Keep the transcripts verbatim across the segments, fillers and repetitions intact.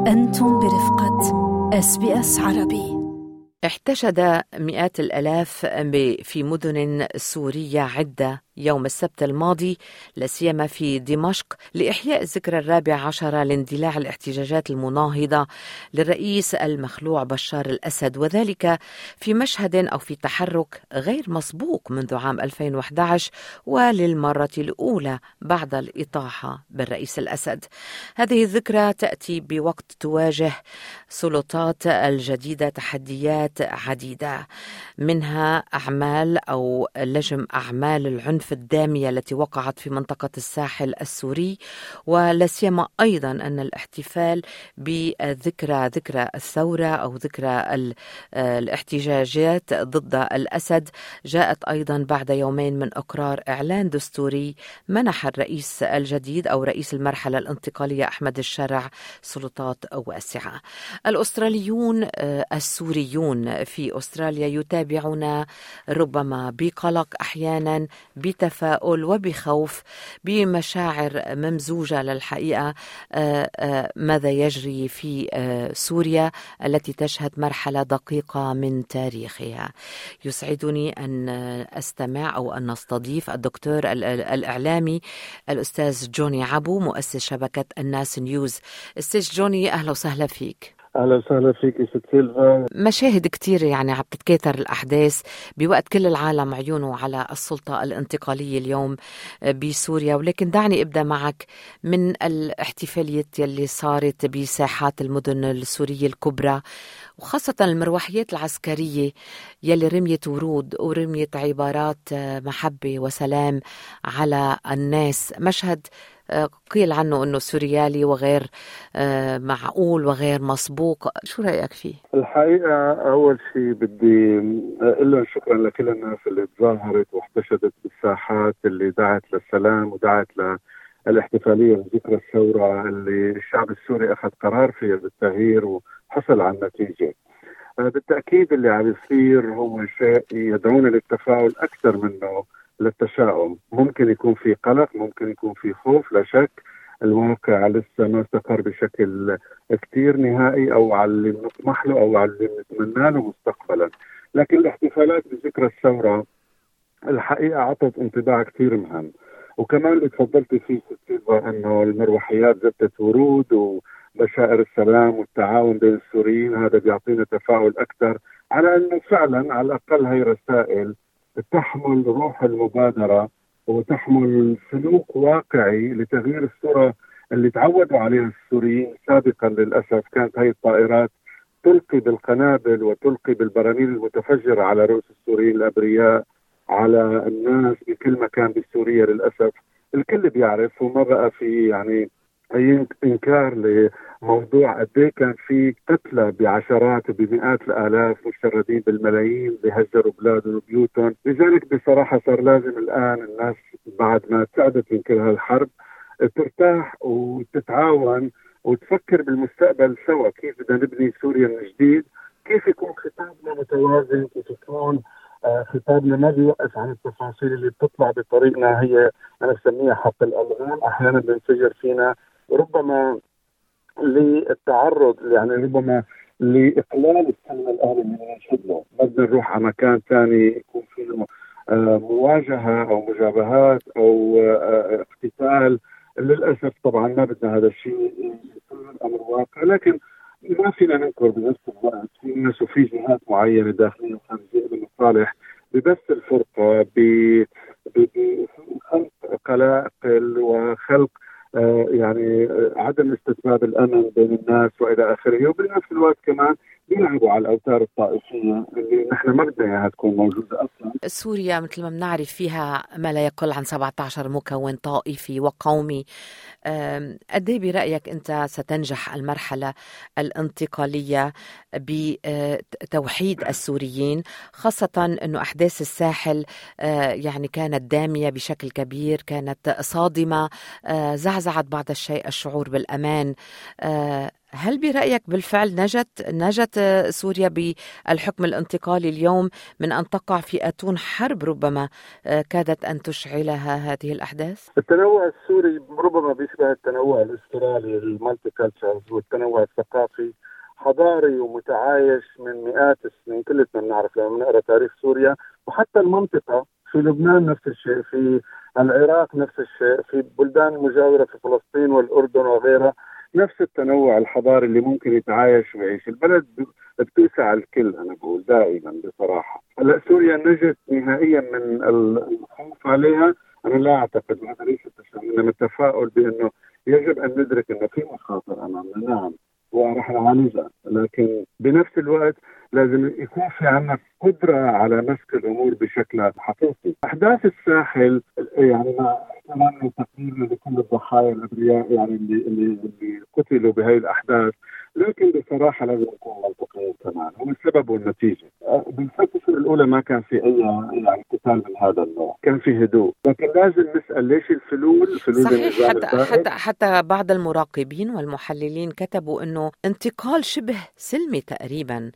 أنتم برفقة إس بي إس عربي. احتشد مئات الآلاف في مدن سورية عدة يوم السبت الماضي، لا سيما في دمشق، لإحياء الذكرى الرابع عشر لاندلاع الاحتجاجات المناهضة للرئيس المخلوع بشار الأسد، وذلك في مشهد أو في تحرك غير مسبوق منذ عام ألفين وأحد عشر وللمرة الأولى بعد الإطاحة بالرئيس الأسد. هذه الذكرى تأتي بوقت تواجه سلطات الجديدة تحديات عديدة، منها أعمال أو لجم أعمال العنف الدامية التي وقعت في منطقة الساحل السوري، ولا سيما أيضا أن الاحتفال بذكرى ذكرى الثورة أو ذكرى الاحتجاجات ضد الأسد جاءت أيضا بعد يومين من إقرار إعلان دستوري منح الرئيس الجديد أو رئيس المرحلة الانتقالية أحمد الشرع سلطات واسعة. الأستراليون السوريون في أستراليا يتابعون ربما بقلق، أحيانا بتفاؤل وبخوف، بمشاعر ممزوجة للحقيقة ماذا يجري في سوريا التي تشهد مرحلة دقيقة من تاريخها. يسعدني أن أستمع أو أن نستضيف الدكتور الإعلامي الأستاذ جوني عبو، مؤسس شبكة الناس نيوز. أستاذ جوني، أهلا وسهلا فيك. أهلا وسهلا فيك ست سيلفا. مشاهد كتير يعني عم تتكاثر الأحداث بوقت كل العالم عيونه على السلطة الانتقالية اليوم بسوريا، ولكن دعني أبدأ معك من الاحتفاليات يلي صارت بساحات المدن السورية الكبرى، وخاصة المروحيات العسكرية يلي رميت ورود ورميت عبارات محبة وسلام على الناس. مشهد قيل عنه أنه سوريالي وغير معقول وغير مسبوق، شو رأيك فيه؟ الحقيقة أول شيء بدي أقول لهم شكرا لكل الناس اللي تظاهرت واحتشدت بالساحات اللي دعت للسلام ودعت للاحتفالية بذكرى الثورة اللي الشعب السوري أخذ قرار فيها بالتغيير وحصل على النتيجة. بالتأكيد اللي عم يصير هو شيء يدعونا للتفاؤل أكثر منه للتشاؤم. ممكن يكون في قلق، ممكن يكون في خوف، لا شك الواقع لسه ما استقر بشكل كتير نهائي أو على اللي بنطمح له أو على اللي بنتمنى له مستقبلا، لكن الاحتفالات بذكرى الثورة الحقيقة عطت انطباع كتير مهم. وكمان اللي تفضلت فيه ستيفا أنه المروحيات زبطت ورود وبشائر السلام والتعاون بين السوريين، هذا بيعطينا تفاؤل أكثر على أنه فعلا على الأقل هي رسائل تحمل روح المبادرة وتحمل سلوك واقعي لتغيير الصورة اللي تعودوا عليها السوريين سابقا. للأسف كانت هاي الطائرات تلقي بالقنابل وتلقي بالبراميل المتفجرة على رؤوس السوريين الأبرياء، على الناس بكل مكان بسوريا. للأسف الكل بيعرف وما بقى في يعني أي إنكار لموضوع قد ايه كان في قتلى بعشرات وبمئات الآلاف، مشردين بالملايين بيهجروا بلادهم وبيوتهم. لذلك بصراحة صار لازم الآن الناس بعد ما تعبت من كل هالحرب ترتاح وتتعاون وتفكر بالمستقبل سوا، كيف بدنا نبني سوريا من جديد، كيف يكون خطابنا متوازن، كيف يكون آه خطابنا ما بيوقف عن التفاصيل اللي بتطلع بطريقنا هي أنا بسميها حق الألغام. أحيانا بنفجر فينا ربما للتعرض، يعني ربما لإقلال السلم الأهلي من نشده، بدنا نروح على مكان ثاني يكون فيه آه مواجهة أو مجابهات أو آه اقتتال. للأسف طبعا ما بدنا هذا الشيء يصير أمر واقع، لكن ما فينا ننكر بنفس الوقت في ناس وفي جهات معينة داخلية وخارجية بالمصالح ببث الفرقة بخلق قلاقل وخلق آه يعني آه عدم استتباب الأمن بين الناس وإلى آخره، وبنفس الوقت كمان بيلعبوا على الأوتار الطائفية اللي نحن ما بدنا إياها تكون موجودة أصلا. سوريا مثل ما بنعرف فيها ما لا يقل عن سبعة عشر مكون طائفي وقومي. قد ايه برأيك أنت ستنجح المرحلة الانتقالية بتوحيد السوريين، خاصة أنه أحداث الساحل يعني كانت دامية بشكل كبير، كانت صادمة، زعزعت بعض الشيء الشعور بالأمان. هل برأيك بالفعل نجت نجت سوريا بالحكم الانتقالي اليوم من أن تقع في أتون حرب ربما كادت أن تشعلها هذه الأحداث؟ التنوع السوري ربما بيشبه التنوع الاسترالي المالتي كالتشرز والتنوع الثقافي، حضاري ومتعايش من مئات السنين. كلنا بنعرف لما بنقرا تاريخ سوريا، وحتى المنطقة في لبنان نفس الشيء، في العراق نفس الشيء، في بلدان المجاورة في فلسطين والأردن وغيرها نفس التنوع الحضاري اللي ممكن يتعايش ويعيش. البلد بتوسع الكل، أنا بقول دائما بصراحة. هلا سوريا نجت نهائيا من الخوف عليها؟ أنا لا أعتقد، وهذا ليس تشاؤم، إنما التفاؤل بأنه يجب أن ندرك أنه في مخاطر أمامنا، نعم، ورح نعالجها، لكن بنفس الوقت لازم يكون في عنا قدرة على مسك الأمور بشكل حقيقي. أحداث الساحل يعني مع احترام وتقدير لكل الضحايا الأبرياء يعني اللي اللي اللي قتلوا بهاي الأحداث، لكن بصراحة لازم نكون منطقيين كمان، هو السبب والنتيجة. بالفترة الأولى ما كان في أي يعني قتال من هذا النوع، كان في هدوء، لكن لازم نسأل ليش الفلول الفلول صحيح. حتى حتى حتى بعض المراقبين والمحللين كتبوا إنه انتقال شبه سلمي تقريبا.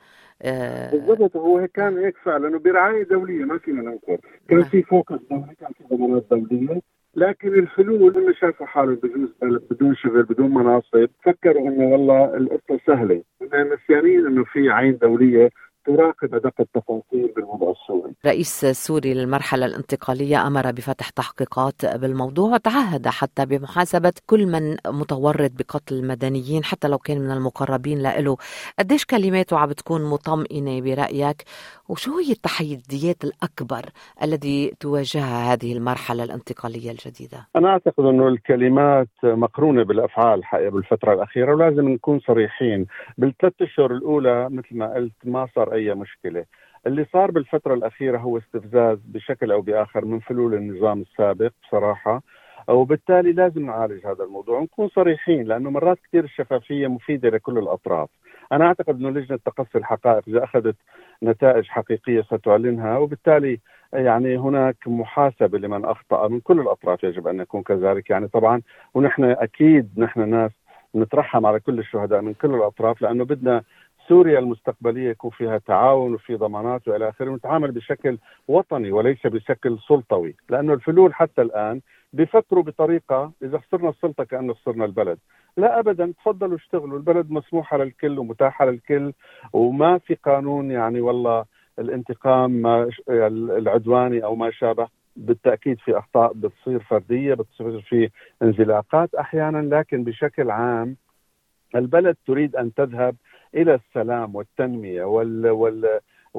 بالضبط، هو كان هيك فعلا، وبرعاية دولية ما فينا ننكر، كان في فوكس دولي، كان في ضمانات دولية، لكن الفلول اللي شافوا حالهم بجوز بدون شغل بدون مناصب فكروا انه والله القصة سهلة، نسيانين انه في عين دولية تراقب أدق التفاصيل بالوضع السوري. رئيس سوري للمرحلة الانتقالية أمر بفتح تحقيقات بالموضوع، وتعهد حتى بمحاسبة كل من متورط بقتل المدنيين حتى لو كان من المقربين له. قديش كلماته عم بتكون مطمئنة برأيك؟ وشو هي التحديات الأكبر التي تواجهها هذه المرحلة الانتقالية الجديدة؟ أنا أعتقد أنه الكلمات مقرونة بالأفعال حقيقة بالفترة الأخيرة، ولازم نكون صريحين. بالثلاث أشهر الأولى مثل ما قلت ما صار أي مشكلة. اللي صار بالفترة الأخيرة هو استفزاز بشكل أو بآخر من فلول النظام السابق بصراحة، وبالتالي لازم نعالج هذا الموضوع ونكون صريحين، لأنه مرات كثير الشفافية مفيدة لكل الأطراف. أنا أعتقد أنه لجنة تقصي الحقائق إذا أخذت نتائج حقيقية ستعلنها، وبالتالي يعني هناك محاسبة لمن أخطأ من كل الأطراف، يجب أن يكون كذلك يعني طبعا. ونحن أكيد نحن ناس نترحم على كل الشهداء من كل الأطراف، لأنه بدنا سوريا المستقبلية يكون فيها تعاون وفي ضمانات وإلى آخره، ونتعامل بشكل وطني وليس بشكل سلطوي، لأنه الفلول حتى الآن بيفكروا بطريقة إذا خسرنا السلطة كأنه خسرنا البلد. لا أبدا، تفضلوا اشتغلوا، البلد مسموحة للكل ومتاحة للكل، وما في قانون يعني والله الانتقام ما العدواني أو ما شابه. بالتأكيد في أخطاء بتصير فردية، بتصير في انزلاقات أحيانا، لكن بشكل عام البلد تريد أن تذهب إلى السلام والتنمية وال وال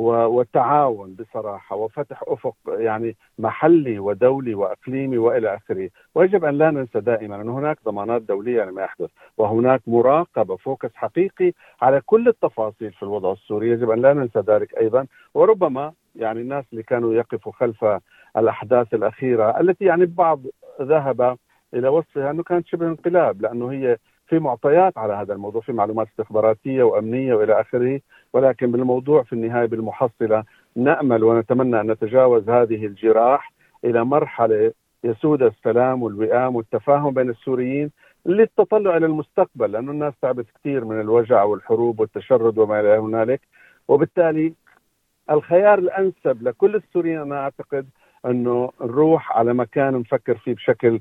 والتعاون بصراحة، وفتح أفق يعني محلي ودولي وأقليمي وإلى آخره. ويجب أن لا ننسى دائما أن هناك ضمانات دولية لما يحدث، وهناك مراقبة فوكس حقيقي على كل التفاصيل في الوضع السوري، يجب أن لا ننسى ذلك أيضا. وربما يعني الناس اللي كانوا يقفوا خلف الأحداث الأخيرة التي يعني البعض ذهب إلى وصفها أنه كانت شبه انقلاب، لأنه هي في معطيات على هذا الموضوع، في معلومات استخباراتية وأمنية وإلى آخره، ولكن بالموضوع في النهاية بالمحصلة نأمل ونتمنى أن نتجاوز هذه الجراح إلى مرحلة يسود السلام والوئام والتفاهم بين السوريين للتطلع إلى المستقبل، لأن الناس تعبت كثير من الوجع والحروب والتشرد وما إلى هنالك. وبالتالي الخيار الأنسب لكل السوريين أنا أعتقد أنه نروح على مكان نفكر فيه بشكل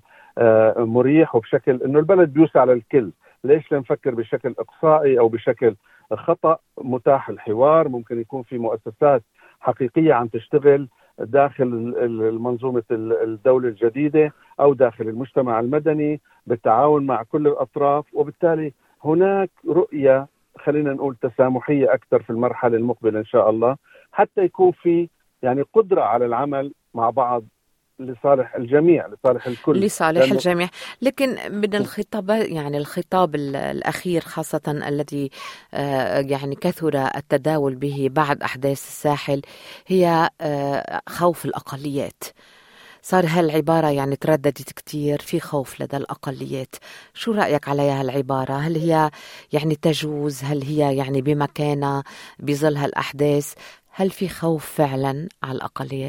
مريح وبشكل أنه البلد بيوسع للكل. ليش نفكر بشكل إقصائي أو بشكل خطأ؟ متاح الحوار، ممكن يكون في مؤسسات حقيقية عم تشتغل داخل المنظومة الدولة الجديدة أو داخل المجتمع المدني بالتعاون مع كل الأطراف. وبالتالي هناك رؤية خلينا نقول تسامحية أكثر في المرحلة المقبلة إن شاء الله، حتى يكون في يعني قدرة على العمل مع بعض لصالح الجميع، لصالح الكل، لصالح الجميع. لكن من الخطاب يعني الخطاب الأخير خاصة الذي يعني كثر التداول به بعد أحداث الساحل هي خوف الأقليات. صار هالعبارة يعني ترددت كتير، في خوف لدى الأقليات. شو رأيك عليها هالعبارة؟ هل هي يعني تجوز؟ هل هي يعني بمكانها بظل هالأحداث؟ هل في خوف فعلا على الأقليات؟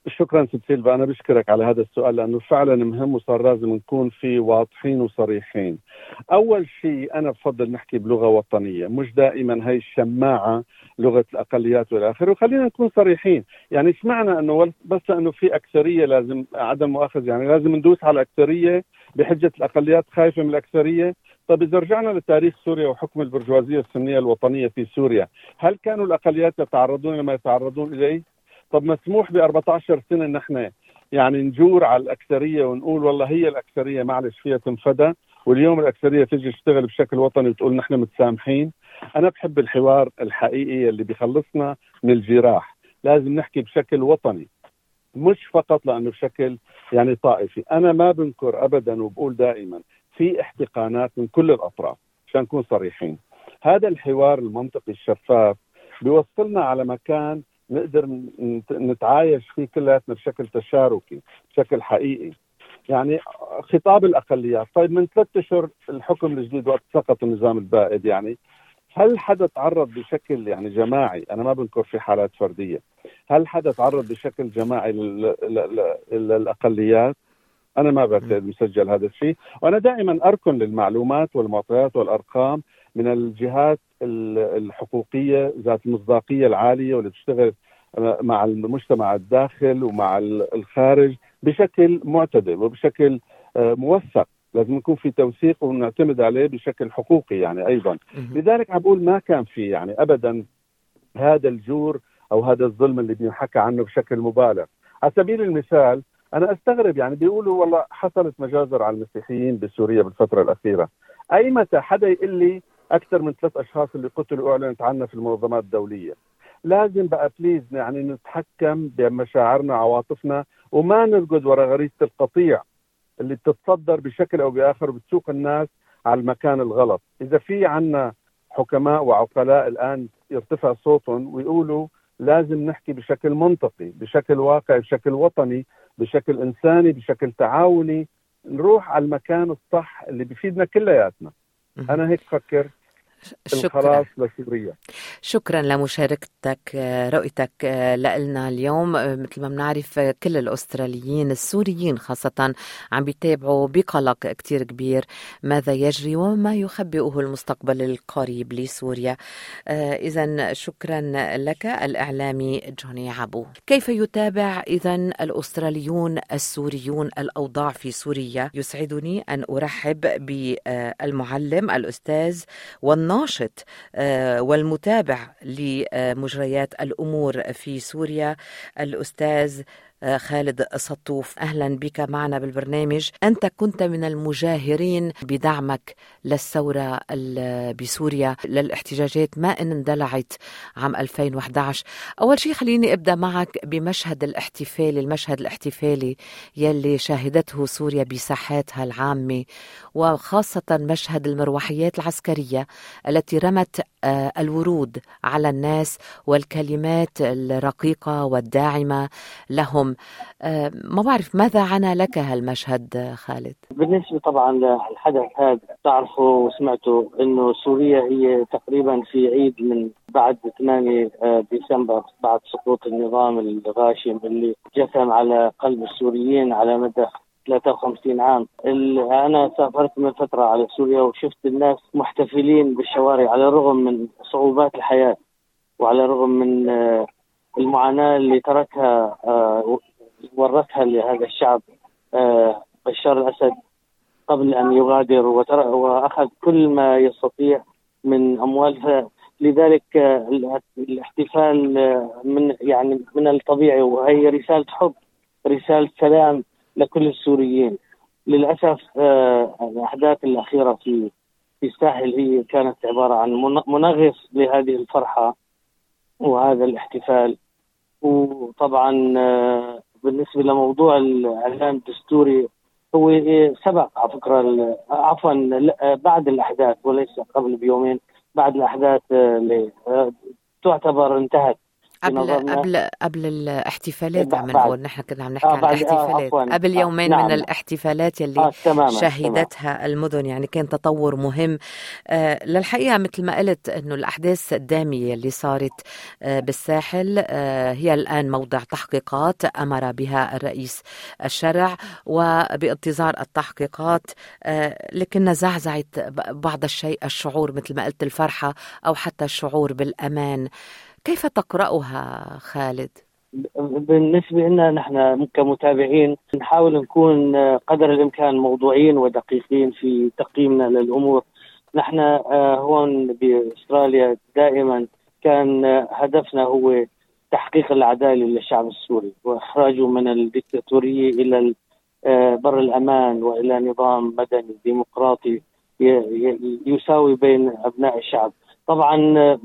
شكرا ست سيلفا، أنا بشكرك على هذا السؤال لأنه فعلا مهم وصار لازم نكون فيه واضحين وصريحين. أول شيء أنا بفضل نحكي بلغة وطنية، مش دائما هاي الشماعة لغة الأقليات والآخر. وخلينا نكون صريحين، يعني ايش معنى أنه بس أنه في أكثرية لازم عدم مؤاخذة، يعني لازم ندوس على الأكثرية بحجة الأقليات خايفة من الأكثرية؟ طب إذا رجعنا لتاريخ سوريا وحكم البرجوازية السنية الوطنية في سوريا، هل كانوا الأقليات يتعرضون لما يتعرضون إليه؟ طب مسموح ب أربعة عشر سنة ان احنا يعني نجور على الأكثرية ونقول والله هي الأكثرية معلش فيها تنفدى، واليوم الأكثرية تيجي تشتغل بشكل وطني وتقول نحن متسامحين؟ أنا بحب الحوار الحقيقي اللي بيخلصنا من الجراح. لازم نحكي بشكل وطني، مش فقط لأنه بشكل يعني طائفي. أنا ما بنكر أبدا وبقول دائما في احتقانات من كل الأطراف عشان نكون صريحين. هذا الحوار المنطقي الشفاف بيوصلنا على مكان نقدر نتعايش فيه كلياتنا بشكل تشاركي بشكل حقيقي. يعني خطاب الأقليات، طيب من ثلاثة أشهر الحكم الجديد وقت سقط النظام البائد، يعني هل حدا تعرض بشكل يعني جماعي؟ أنا ما بنكر في حالات فردية، هل حدا تعرض بشكل جماعي للأقليات؟ أنا ما بعتقد مسجل هذا الشيء. وأنا دائما أركن للمعلومات والمعطيات والأرقام من الجهات الحقوقية ذات المصداقية العالية واللي بتشتغل مع المجتمع الداخل ومع الخارج بشكل معتدل وبشكل موثق. لازم يكون في توثيق ونعتمد عليه بشكل حقوقي يعني أيضا. لذلك عم بقول ما كان في يعني أبدا هذا الجور أو هذا الظلم اللي بينحكى عنه بشكل مبالغ. على سبيل المثال أنا أستغرب، يعني بيقولوا والله حصلت مجازر على المسيحيين بسوريا بالفترة الأخيرة. أي متى حدا يقول لي أكثر من ثلاث أشخاص اللي قتلوا أعلنت عنه في المنظمات الدولية؟ لازم بقى بليز يعني نتحكم بمشاعرنا عواطفنا وما نرقد وراء غريزة القطيع اللي بتتصدر بشكل أو بآخر وبتسوق الناس على المكان الغلط. إذا في عنا حكماء وعقلاء الآن يرتفع صوتهم ويقولوا لازم نحكي بشكل منطقي بشكل واقعي بشكل وطني بشكل إنساني بشكل تعاوني، نروح على المكان الصح اللي بيفيدنا كلياتنا. أنا هيك فكر. شكرا لسوريا. شكرا لمشاركتك رؤيتك لنا اليوم. مثل ما بنعرف كل الأستراليين السوريين خاصة عم بيتابعوا بقلق كتير كبير ماذا يجري وما يخبئه المستقبل القريب لسوريا. إذن شكرا لك الإعلامي جوني عبو. كيف يتابع إذن الأستراليون السوريون الأوضاع في سوريا؟ يسعدني أن أرحب بالمعلم الأستاذ والناشط والمتابع لمجريات الأمور في سوريا الأستاذ خالد سطوف. أهلا بك معنا بالبرنامج. أنت كنت من المجاهرين بدعمك للثورة بسوريا للاحتجاجات ما إن اندلعت عام ألفين وإحدى عشر. أول شيء خليني أبدأ معك بمشهد الاحتفالي المشهد الاحتفالي يلي شاهدته سوريا بساحاتها العامة، وخاصة مشهد المروحيات العسكرية التي رمت الورود على الناس والكلمات الرقيقة والداعمة لهم. ما بعرف ماذا عنى لك هالمشهد خالد؟ بالنسبة طبعا للحدث هذا تعرفوا وسمعتوا انه سوريا هي تقريبا في عيد من بعد ثمانية ديسمبر بعد سقوط النظام الغاشم اللي جثم على قلب السوريين على مدى ثلاثة وخمسين عام. أنا سافرت من فترة على سوريا وشفت الناس محتفلين بالشوارع على الرغم من صعوبات الحياة وعلى الرغم من المعاناة اللي تركها ورثها لهذا الشعب بشار الأسد قبل أن يغادر وأخذ كل ما يستطيع من أموال. لذلك الاحتفال من يعني من الطبيعي، وهي رسالة حب رسالة سلام لكل السوريين. للأسف الأحداث الأخيرة في في الساحل هي كانت عبارة عن منغص لهذه الفرحة وهذا الاحتفال. وطبعا بالنسبة لموضوع الإعلان الدستوري هو سبق على فكرة عفوا بعد الأحداث وليس قبل بيومين، بعد الأحداث اللي تعتبر انتهت قبل قبل قبل الاحتفالات عم نقول، نحن كنا عم نحكي عن الاحتفالات آه قبل يومين آه نعم. من الاحتفالات يلي آه تماماً شهدتها تمام. المدن، يعني كان تطور مهم آه للحقيقة. مثل ما قلت إنه الأحداث الدامية اللي صارت آه بالساحل آه هي الآن موضع تحقيقات أمر بها الرئيس الشرع، وبانتظار التحقيقات آه لكن زعزعت بعض الشيء الشعور مثل ما قلت الفرحة أو حتى الشعور بالأمان. كيف تقرأها خالد؟ بالنسبة لنا نحن كمتابعين نحاول نكون قدر الإمكان موضوعيين ودقيقين في تقييمنا للأمور. نحن هون بأستراليا دائما كان هدفنا هو تحقيق العدالة للشعب السوري وإخراجه من الديكتاتورية إلى بر الأمان وإلى نظام مدني ديمقراطي يساوي بين أبناء الشعب. طبعا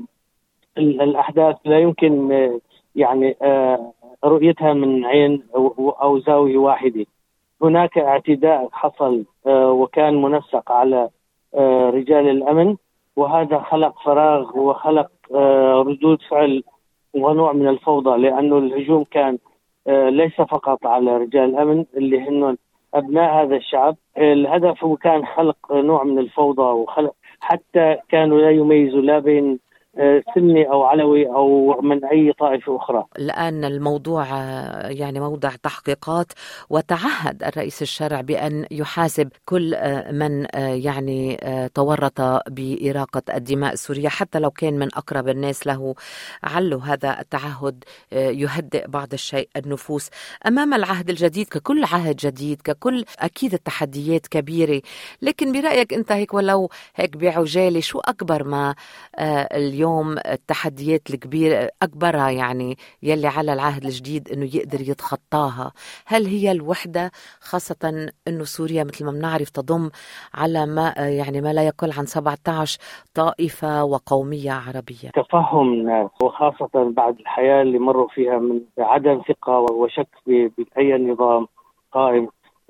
الأحداث لا يمكن يعني رؤيتها من عين أو زاوية واحدة. هناك اعتداء حصل وكان منسق على رجال الأمن، وهذا خلق فراغ وخلق ردود فعل ونوع من الفوضى، لأنه الهجوم كان ليس فقط على رجال الأمن اللي هن أبناء هذا الشعب. الهدف هو كان خلق نوع من الفوضى، وخلق حتى كانوا لا يميزوا لا بين سني أو علوي أو من أي طائفة أخرى. الآن الموضوع يعني موضع تحقيقات، وتعهد الرئيس الشرع بأن يحاسب كل من يعني تورط بإراقة الدماء السورية حتى لو كان من أقرب الناس له. علّه هذا التعهد يهدئ بعض الشيء النفوس أمام العهد الجديد. ككل عهد جديد ككل أكيد التحديات كبيرة، لكن برأيك أنت هيك ولو هيك بعجالة شو أكبر ما اليوم التحديات الكبيرة أكبرها يعني يلي على العهد الجديد إنه يقدر يتخطاها؟ هل هي الوحدة، خاصة إنه سوريا مثل ما بنعرف تضم على ما يعني ما لا يقل عن سبعة عشر طائفة وقومية عربية؟ تفهم الناس وخاصة بعد الحياة اللي مروا فيها من عدم ثقة وشك بأي نظام قائم،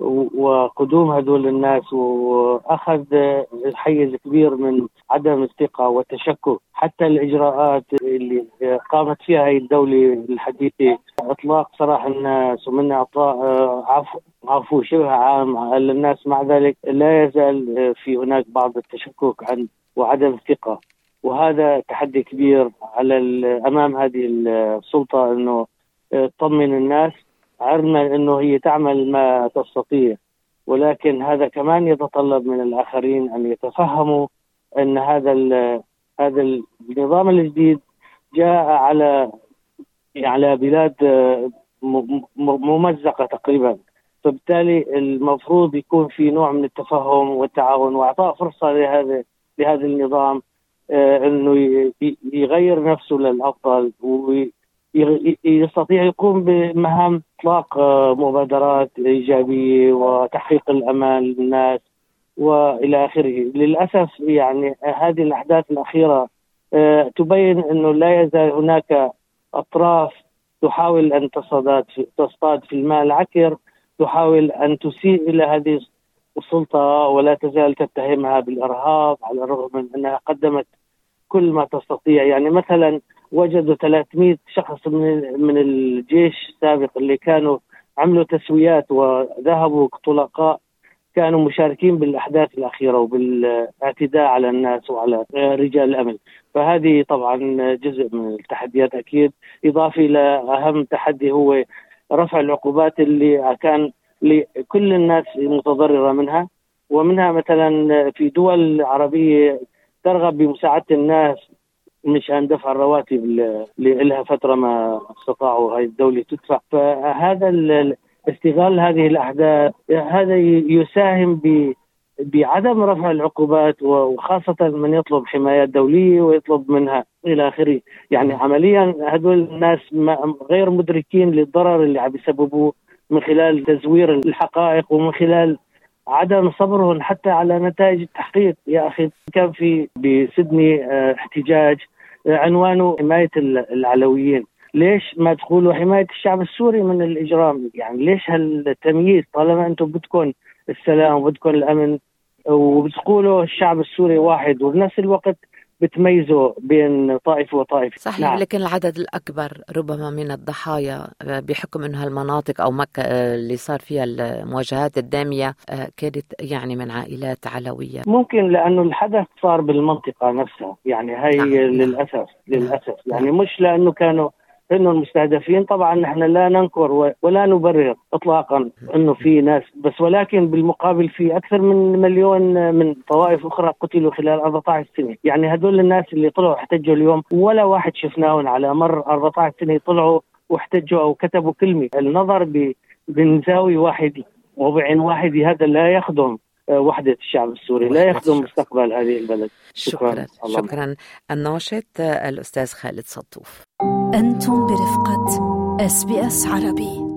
وقدوم هدول الناس وأخذ الحيز كبير من عدم الثقة والتشكك. حتى الإجراءات اللي قامت فيها هي الدولة الحديثة، إطلاق سراح الناس ومن إعطاء عفو عفو شبه عام للناس، مع ذلك لا يزال في هناك بعض التشكك عن وعدم الثقة، وهذا تحدي كبير على أمام هذه السلطة إنه تطمن الناس. عرفنا إنه هي تعمل ما تستطيع، ولكن هذا كمان يتطلب من الآخرين أن يتفهموا أن هذا هذا النظام الجديد جاء على على بلاد ممزقة تقريبا، فبالتالي المفروض يكون في نوع من التفهم والتعاون وإعطاء فرصة لهذا لهذا النظام إنه يغير نفسه للأفضل ويستطيع يقوم بمهام إطلاق مبادرات إيجابية وتحقيق الأمان للناس وإلى آخره. للأسف يعني هذه الأحداث الأخيرة تبين أنه لا يزال هناك أطراف تحاول أن تصطاد تصطاد في الماء العكر، تحاول أن تسيء إلى هذه السلطة ولا تزال تتهمها بالإرهاب على الرغم من أنها قدمت كل ما تستطيع. يعني مثلا وجدوا ثلاثمئة شخص من من الجيش السابق اللي كانوا عملوا تسويات وذهبوا طلقاء كانوا مشاركين بالأحداث الأخيرة وبالاعتداء على الناس وعلى رجال الأمن. فهذه طبعا جزء من التحديات أكيد، إضافي إلى أهم تحدي هو رفع العقوبات اللي كان لكل الناس متضررة منها، ومنها مثلا في دول عربية ترغب بمساعدة الناس مشان دفع الرواتب اللي لها فترة ما استطاعوا هاي الدولة تدفع. فهذا استغلال هذه الأحداث هذا يساهم ب بعدم رفع العقوبات، وخاصة من يطلب حمايات دولية ويطلب منها إلى آخره. يعني عمليا هدول الناس غير مدركين للضرر اللي عم يسببوه من خلال تزوير الحقائق ومن خلال عدم صبرهم حتى على نتائج التحقيق. يا أخي كان في بسدني احتجاج عنوانه حماية العلويين، ليش ما تقولوا حماية الشعب السوري من الإجرام؟ يعني ليش هالتمييز طالما أنتم بدكم السلام وبدكم الأمن وبتقولوا الشعب السوري واحد، وبنفس الوقت بتميزوا بين طائفة وطائفة. صحيح. نعم. لكن العدد الأكبر ربما من الضحايا بحكم أنها المناطق أو مكة اللي صار فيها المواجهات الدامية كانت يعني من عائلات علوية. ممكن لأنه الحدث صار بالمنطقة نفسها، يعني هاي نعم. للأسف نعم. للأسف نعم. يعني مش لأنه كانوا إنه المستهدفين. طبعا نحن لا ننكر ولا نبرر إطلاقا إنه في ناس، بس ولكن بالمقابل في أكثر من مليون من طوائف أخرى قتلوا خلال أربعة عشر سنة. يعني هدول الناس اللي طلعوا احتجوا اليوم ولا واحد شفناهم على مر أربعة عشر سنة طلعوا واحتجوا أو كتبوا كلمة. النظر من زاوية واحدة وبعين واحدة هذا لا يخدم وحدة الشعب السوري، لا يخدم مستقبل هذه البلد. شكرا. شكرا, شكرا. الناشط الأستاذ خالد صدوف. أنتم برفقة إس بي إس عربي.